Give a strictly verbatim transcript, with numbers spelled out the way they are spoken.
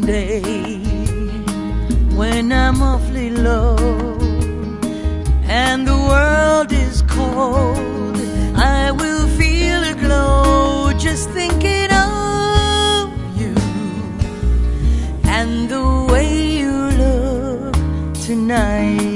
someday when I'm awfully low and the world is cold. I will feel a glow just thinking of you and the way you look tonight.